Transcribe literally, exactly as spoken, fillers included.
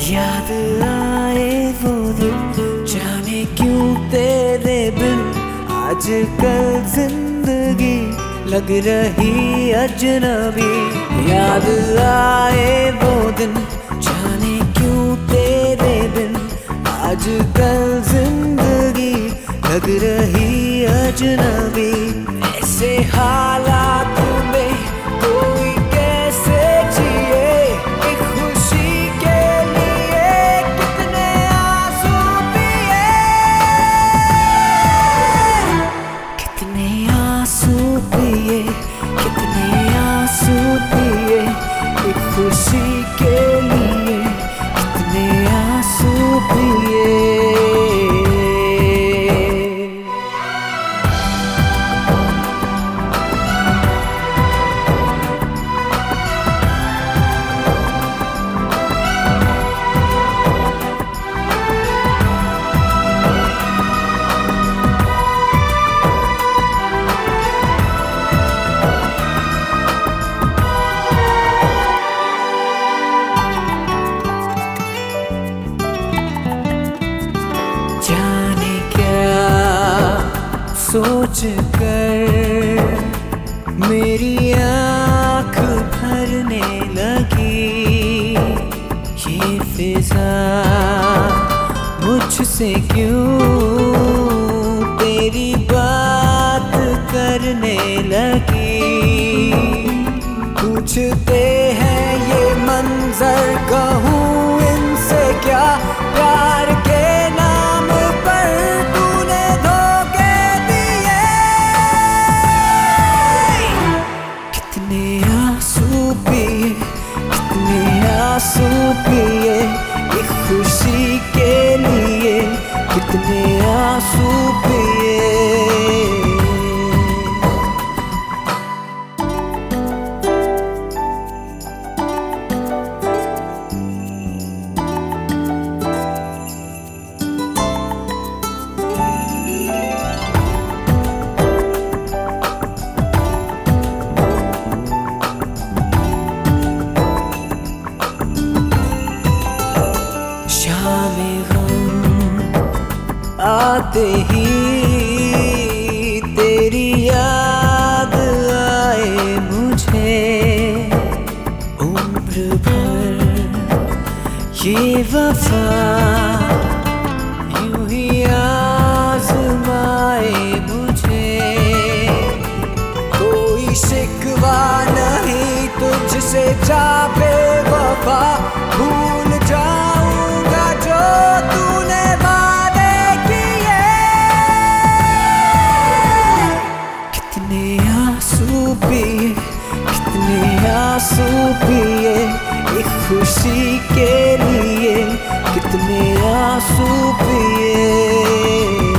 याद आए वो दिन, जाने क्यों तेरे बिन आजकल जिंदगी लग रही अजनबी। याद आए वो दिन, जाने क्यों तेरे बिन आजकल जिंदगी लग रही अजनबी। ऐसे हालात में कोई कैसे जिए, एक खुशी के लिए कितने आंसू पिए, कितने आंसू पिए, कितने आंसू पिए, एक खुशी के लिए कितने आंसू पिए। जाने क्या सोच कर मेरी आँख भरने लगी, ये फिजा मुझसे क्यों तेरी बात करने लगी। पूछते हैं ये मंजर, कहूँ इनसे क्या, प्यार के आंसू पिए, एक खुशी के लिए कितने आंसू पिए। शामे गम आते ही तेरी याद आए मुझे, उम्र भर ये वफा यूं ही आज़माए मुझे। कोई शिकवा नहीं तुझसे जा बेवफा, भूल जाऊंगा जो तूने वादे किए। कितने आंसू पिए, कितने आंसू पिए, एक खुशी के लिए कितने आंसू पिए।